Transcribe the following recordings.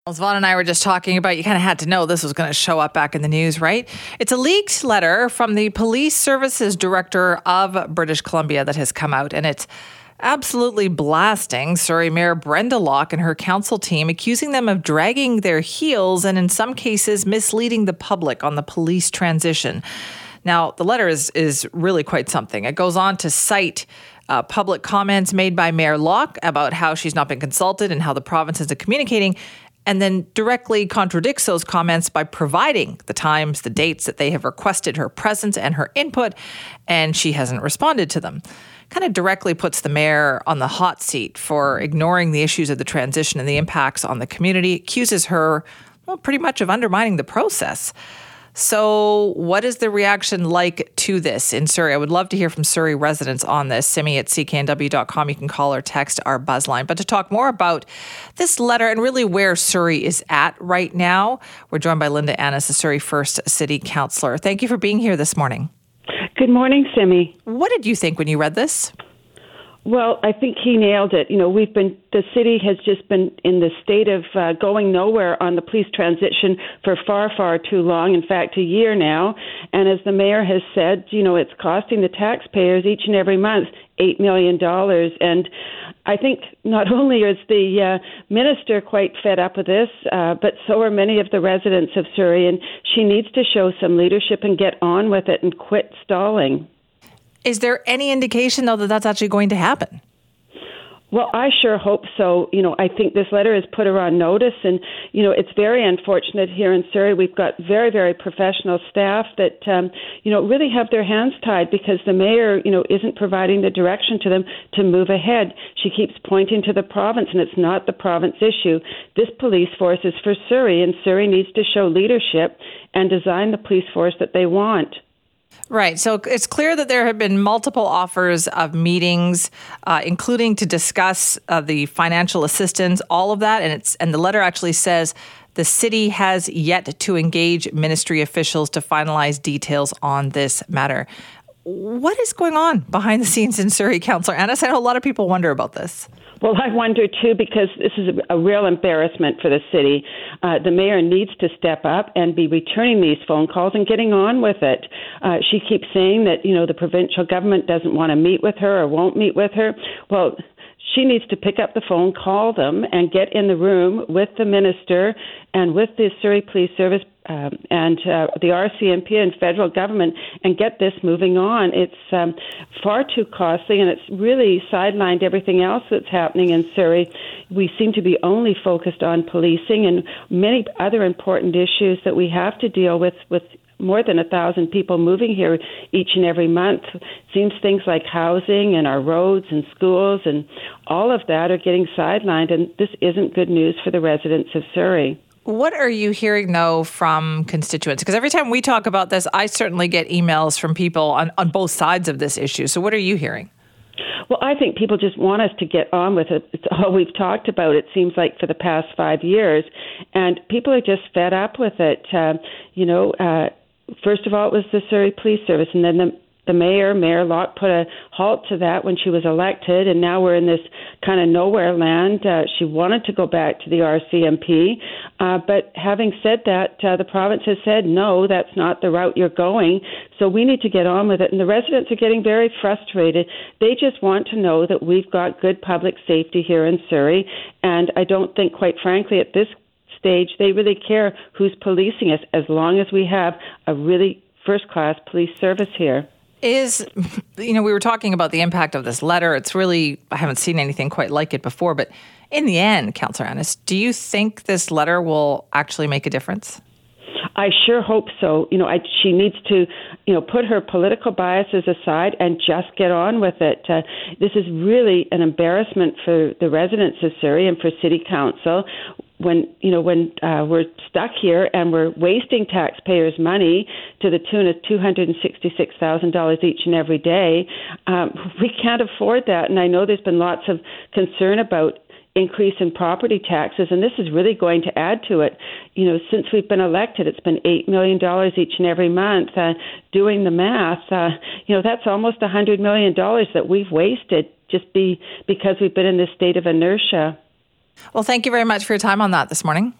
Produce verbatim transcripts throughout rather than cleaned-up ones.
As Vaughn and I were just talking about, you kind of had to know this was going to show up back in the news, right? It's a leaked letter from the Police Services Director of British Columbia that has come out, and it's absolutely blasting Surrey Mayor Brenda Locke and her council team, accusing them of dragging their heels and in some cases misleading the public on the police transition. Now, the letter is is really quite something. It goes on to cite uh, public comments made by Mayor Locke about how she's not been consulted and how the province isn't communicating, and then directly contradicts those comments by providing the times, the dates that they have requested her presence and her input, and she hasn't responded to them. Kind of directly puts the mayor on the hot seat for ignoring the issues of the transition and the impacts on the community, accuses her, well, pretty much of undermining the process. So what is the reaction like to this in Surrey? I would love to hear from Surrey residents on this. Simi at c k n w dot com. You can call or text our buzzline. But to talk more about this letter and really where Surrey is at right now, we're joined by Linda Annis, the Surrey First City Councillor. Thank you for being here this morning. Good morning, Simi. What did you think when you read this? Well, I think he nailed it. You know, we've been, the city has just been in the state of uh, going nowhere on the police transition for far, far too long. In fact, a year now. And as the mayor has said, you know, it's costing the taxpayers each and every month eight million dollars. And I think not only is the uh, minister quite fed up with this, uh, but so are many of the residents of Surrey. And she needs to show some leadership and get on with it and quit stalling. Is there any indication, though, that that's actually going to happen? Well, I sure hope so. You know, I think this letter has put her on notice, and, you know, it's very unfortunate here in Surrey. We've got very, very professional staff that, um, you know, really have their hands tied because the mayor, you know, isn't providing the direction to them to move ahead. She keeps pointing to the province, and it's not the province issue. This police force is for Surrey, and Surrey needs to show leadership and design the police force that they want. Right. So it's clear that there have been multiple offers of meetings, uh, including to discuss uh, the financial assistance, all of that. And it's and the letter actually says the city has yet to engage ministry officials to finalize details on this matter. What is going on behind the scenes in Surrey, Councillor Annis? I know a lot of people wonder about this. Well, I wonder, too, because this is a, a real embarrassment for the city. Uh, the mayor needs to step up and be returning these phone calls and getting on with it. Uh, she keeps saying that, you know, the provincial government doesn't want to meet with her or won't meet with her. Well, she needs to pick up the phone, call them, and get in the room with the minister and with the Surrey Police Service um, and uh, the R C M P and federal government and get this moving on. It's um, far too costly, and it's really sidelined everything else that's happening in Surrey. We seem to be only focused on policing and many other important issues that we have to deal with with more than a thousand people moving here each and every month. It seems things like housing and our roads and schools and all of that are getting sidelined, and this isn't good news for the residents of Surrey. What are you hearing, though, from constituents? Because every time we talk about this, I certainly get emails from people on, on both sides of this issue. So what are you hearing? Well, I think people just want us to get on with it. It's all we've talked about, it seems like, for the past five years. And people are just fed up with it. Uh, you know, uh, first of all, it was the Surrey Police Service, and then the The mayor, Mayor Locke, put a halt to that when she was elected, and now we're in this kind of nowhere land. Uh, she wanted to go back to the R C M P, uh, but having said that, uh, the province has said, no, that's not the route you're going, so we need to get on with it. And the residents are getting very frustrated. They just want to know that we've got good public safety here in Surrey, and I don't think, quite frankly, at this stage, they really care who's policing us as long as we have a really first-class police service here. Is, you know, we were talking about the impact of this letter. It's really, I haven't seen anything quite like it before. But in the end, Councillor Annis, do you think this letter will actually make a difference? I sure hope so. You know, I, she needs to, you know, put her political biases aside and just get on with it. Uh, this is really an embarrassment for the residents of Surrey and for City Council. When, you know, when uh, we're stuck here and we're wasting taxpayers' money to the tune of two hundred sixty-six thousand dollars each and every day, um, we can't afford that. And I know there's been lots of concern about increase in property taxes, and this is really going to add to it. You know, since we've been elected, it's been eight million dollars each and every month. Uh, doing the math, uh, you know, that's almost one hundred million dollars that we've wasted just be because we've been in this state of inertia. Well, thank you very much for your time on that this morning.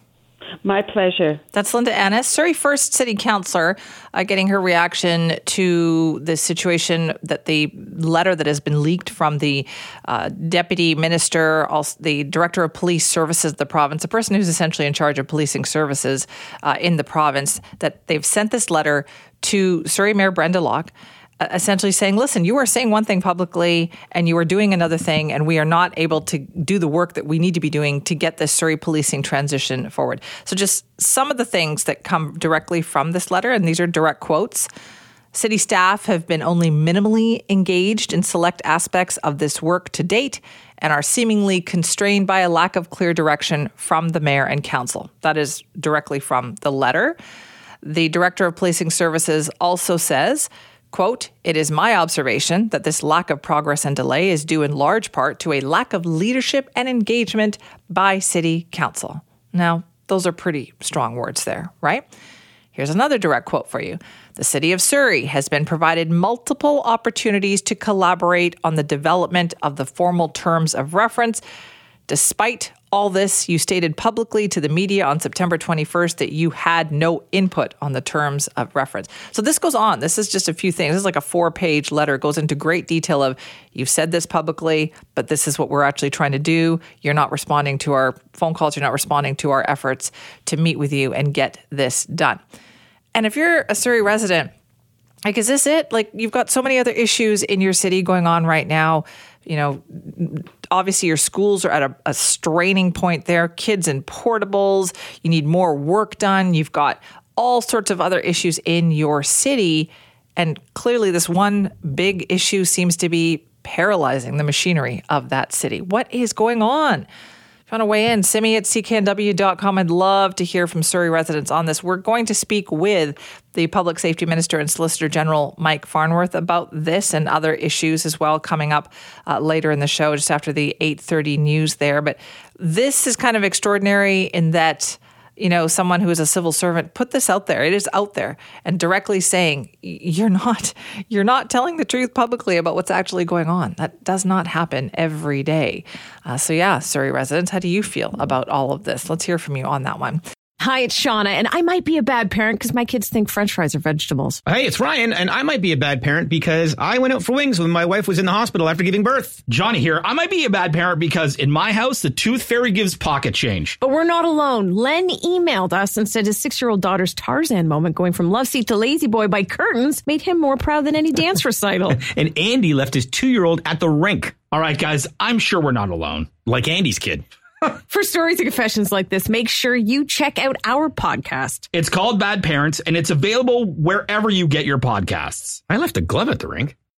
My pleasure. That's Linda Annis, Surrey First City Councillor, uh, getting her reaction to the situation that the letter that has been leaked from the uh, Deputy Minister, also the Director of Police Services of the province, the person who's essentially in charge of policing services uh, in the province, that they've sent this letter to Surrey Mayor Brenda Locke, essentially saying, listen, you are saying one thing publicly and you are doing another thing, and we are not able to do the work that we need to be doing to get this Surrey policing transition forward. So just some of the things that come directly from this letter, and these are direct quotes. City staff have been only minimally engaged in select aspects of this work to date and are seemingly constrained by a lack of clear direction from the mayor and council. That is directly from the letter. The Director of Policing Services also says, quote, it is my observation that this lack of progress and delay is due in large part to a lack of leadership and engagement by City Council. Now, those are pretty strong words there, right? Here's another direct quote for you. The City of Surrey has been provided multiple opportunities to collaborate on the development of the formal terms of reference. Despite all this, you stated publicly to the media on September twenty-first that you had no input on the terms of reference. So this goes on. This is just a few things. This is like a four-page letter. It goes into great detail of, you've said this publicly, but this is what we're actually trying to do. You're not responding to our phone calls. You're not responding to our efforts to meet with you and get this done. And if you're a Surrey resident, like, is this it? Like, you've got so many other issues in your city going on right now. You know, obviously your schools are at a, a straining point there. Kids in portables. You need more work done. You've got all sorts of other issues in your city. And clearly this one big issue seems to be paralyzing the machinery of that city. What is going on? If you want to weigh in, simi at c k n w dot com. I'd love to hear from Surrey residents on this. We're going to speak with the Public Safety Minister and Solicitor General Mike Farnworth about this and other issues as well, coming up uh, later in the show, just after the eight thirty news there. But this is kind of extraordinary in that, you know, someone who is a civil servant put this out there. It is out there and directly saying, you're not, you're not telling the truth publicly about what's actually going on. That does not happen every day. Uh, so yeah, Surrey residents, how do you feel about all of this? Let's hear from you on that one. Hi, it's Shauna, and I might be a bad parent because my kids think French fries are vegetables. Hey, it's Ryan, and I might be a bad parent because I went out for wings when my wife was in the hospital after giving birth. Johnny here. I might be a bad parent because in my house, the tooth fairy gives pocket change. But we're not alone. Len emailed us and said his six-year-old daughter's Tarzan moment going from love seat to lazy boy by curtains made him more proud than any dance recital. And Andy left his two-year-old at the rink. All right, guys, I'm sure we're not alone. Like Andy's kid. For stories and confessions like this, make sure you check out our podcast. It's called Bad Parents, and it's available wherever you get your podcasts. I left a glove at the rink.